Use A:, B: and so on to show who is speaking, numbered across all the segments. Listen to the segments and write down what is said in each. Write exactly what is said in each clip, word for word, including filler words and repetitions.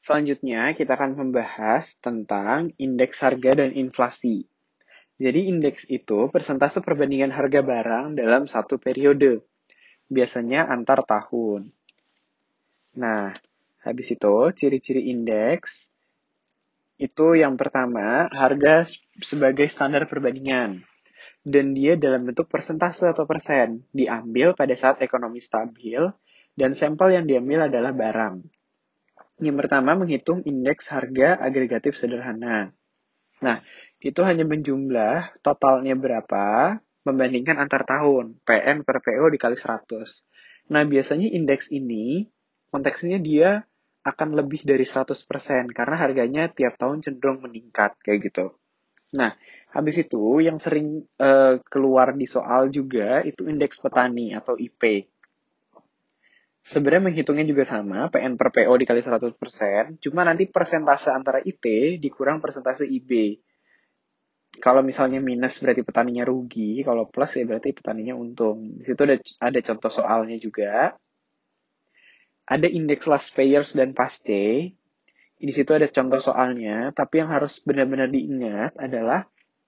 A: Selanjutnya, kita akan membahas tentang indeks harga dan inflasi. Jadi, indeks itu persentase perbandingan harga barang dalam satu periode, biasanya antar tahun. Nah, habis itu, ciri-ciri indeks itu yang pertama, harga sebagai standar perbandingan. Dan dia dalam bentuk persentase atau persen, diambil pada saat ekonomi stabil, dan sampel yang diambil adalah barang. Yang pertama, menghitung indeks harga agregatif sederhana. Nah, itu hanya menjumlah totalnya berapa membandingkan antar tahun. P N per P O dikali seratus. Nah, biasanya indeks ini, konteksnya dia akan lebih dari seratus persen karena harganya tiap tahun cenderung meningkat, kayak gitu. Nah, habis itu yang sering uh, keluar di soal juga itu indeks petani atau I P. Sebenarnya menghitungnya juga sama, P N per P O dikali seratus persen, cuma nanti persentase antara I T dikurang persentase I B. Kalau misalnya minus berarti petaninya rugi, kalau plus ya berarti petaninya untung. Di situ ada ada contoh soalnya juga. Ada indeks last payers dan pasce. Di situ ada contoh soalnya, tapi yang harus benar-benar diingat adalah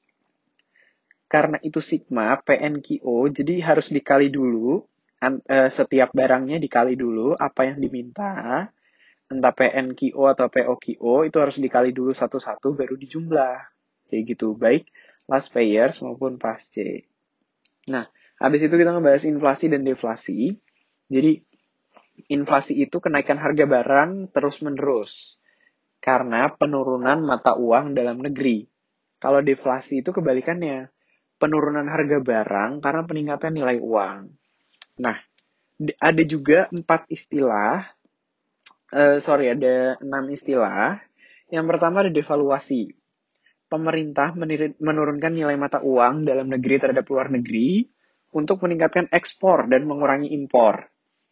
A: karena itu sigma P N Q O, jadi harus dikali dulu setiap barangnya dikali dulu apa yang diminta, entah P N Q O atau P O Q O itu harus dikali dulu satu-satu baru dijumlah. Kayak gitu, baik last payers maupun pasce. Nah, habis itu kita ngebahas inflasi dan deflasi. Jadi, inflasi itu kenaikan harga barang terus-menerus karena penurunan mata uang dalam negeri. Kalau deflasi itu kebalikannya, penurunan harga barang karena peningkatan nilai uang. Nah, ada juga empat istilah, uh, sorry, ada enam istilah. Yang pertama ada devaluasi. Pemerintah menurunkan nilai mata uang dalam negeri terhadap luar negeri untuk meningkatkan ekspor dan mengurangi impor.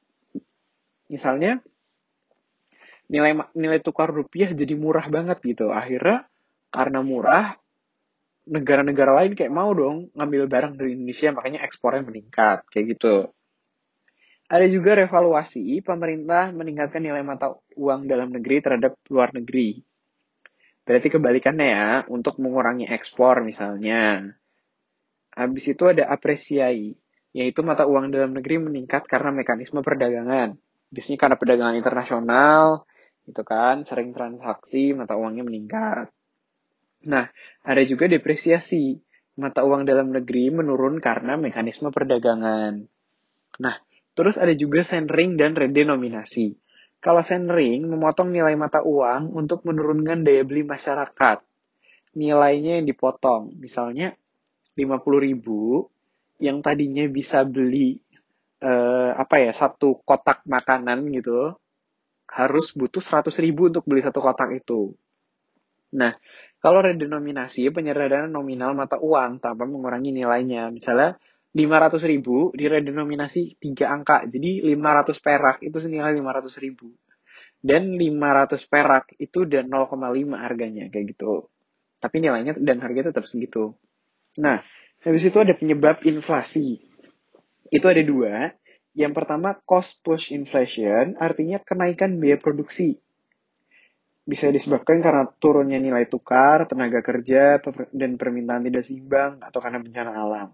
A: Misalnya, nilai nilai tukar rupiah jadi murah banget gitu. Akhirnya, karena murah, negara-negara lain kayak mau dong ngambil barang dari Indonesia, makanya ekspornya meningkat, kayak gitu. Ada juga revaluasi, pemerintah meningkatkan nilai mata uang dalam negeri terhadap luar negeri. Berarti kebalikannya ya, untuk mengurangi ekspor misalnya. Habis itu ada apresiasi, yaitu mata uang dalam negeri meningkat karena mekanisme perdagangan. Biasanya karena perdagangan internasional, itu kan sering transaksi, mata uangnya meningkat. Nah, ada juga depresiasi. Mata uang dalam negeri menurun karena mekanisme perdagangan. Nah, terus ada juga centering dan redenominasi. Kalau centering memotong nilai mata uang untuk menurunkan daya beli masyarakat. Nilainya yang dipotong. Misalnya lima puluh ribu yang tadinya bisa beli eh, apa ya satu kotak makanan gitu harus butuh seratus ribu untuk beli satu kotak itu. Nah, kalau redenominasi penyederhanaan nominal mata uang tanpa mengurangi nilainya. Misalnya lima ratus ribu diredenominasi tiga angka. Jadi lima ratus perak itu senilai lima ratus ribu. Dan lima ratus perak itu udah nol koma lima harganya kayak gitu. Tapi nilainya dan harganya tetap segitu. Nah, habis itu ada penyebab inflasi. Itu ada dua. Yang pertama cost push inflation, artinya kenaikan biaya produksi. Bisa disebabkan karena turunnya nilai tukar, tenaga kerja, dan permintaan tidak seimbang, atau karena bencana alam.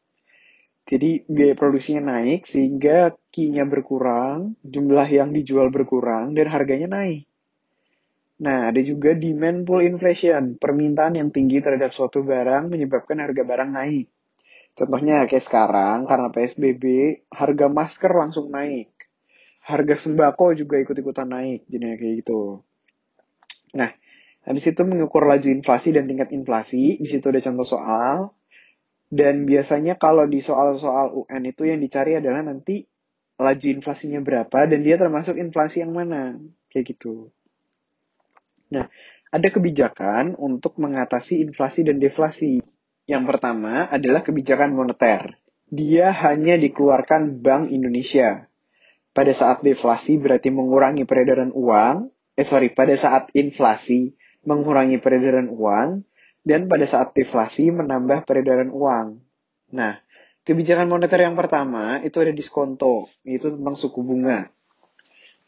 A: Jadi biaya produksinya naik sehingga key-nya berkurang, jumlah yang dijual berkurang, dan harganya naik. Nah, ada juga demand pull inflation, permintaan yang tinggi terhadap suatu barang menyebabkan harga barang naik. Contohnya kayak sekarang, karena P S B B, harga masker langsung naik. Harga sembako juga ikut-ikutan naik, jadinya kayak gitu. Nah, habis itu mengukur laju inflasi dan tingkat inflasi, di situ ada contoh soal. Dan biasanya kalau di soal-soal U N itu yang dicari adalah nanti laju inflasinya berapa dan dia termasuk inflasi yang mana. Kayak gitu. Nah, ada kebijakan untuk mengatasi inflasi dan deflasi. Yang pertama adalah kebijakan moneter. Dia hanya dikeluarkan Bank Indonesia. Pada saat deflasi berarti mengurangi peredaran uang. Eh sorry, pada saat inflasi mengurangi peredaran uang. Dan pada saat deflasi menambah peredaran uang. Nah, kebijakan moneter yang pertama itu ada diskonto. Itu tentang suku bunga.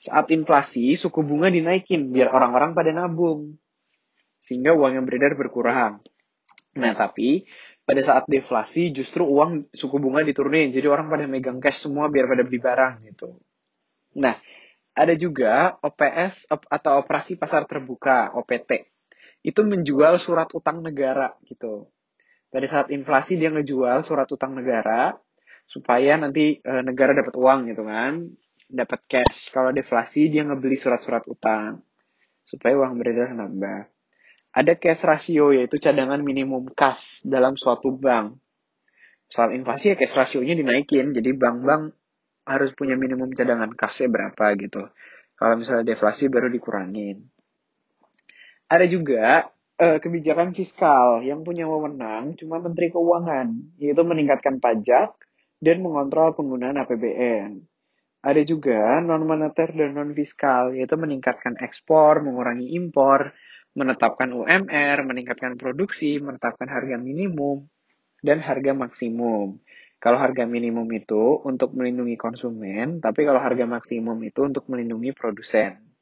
A: Saat inflasi, suku bunga dinaikin biar orang-orang pada nabung. Sehingga uang yang beredar berkurang. Nah, tapi pada saat deflasi justru uang suku bunga diturunin. Jadi orang pada megang cash semua biar pada beli barang gitu. Nah, ada juga O P S atau operasi pasar terbuka, O P T. Itu menjual surat utang negara gitu. Pada saat inflasi dia ngejual surat utang negara supaya nanti e, negara dapat uang gitu kan, dapat cash. Kalau deflasi dia ngebeli surat-surat utang supaya uang beredar nambah. Ada cash ratio yaitu cadangan minimum kas dalam suatu bank. Soal inflasi ya cash ratio-nya dinaikin, jadi bank-bank harus punya minimum cadangan kasnya berapa gitu. Kalau misalnya deflasi baru dikurangin. Ada juga eh, kebijakan fiskal yang punya wewenang cuma Menteri Keuangan, yaitu meningkatkan pajak dan mengontrol penggunaan A P B N. Ada juga non-moneter dan non-fiskal, yaitu meningkatkan ekspor, mengurangi impor, menetapkan U M R, meningkatkan produksi, menetapkan harga minimum, dan harga maksimum. Kalau harga minimum itu untuk melindungi konsumen, tapi kalau harga maksimum itu untuk melindungi produsen.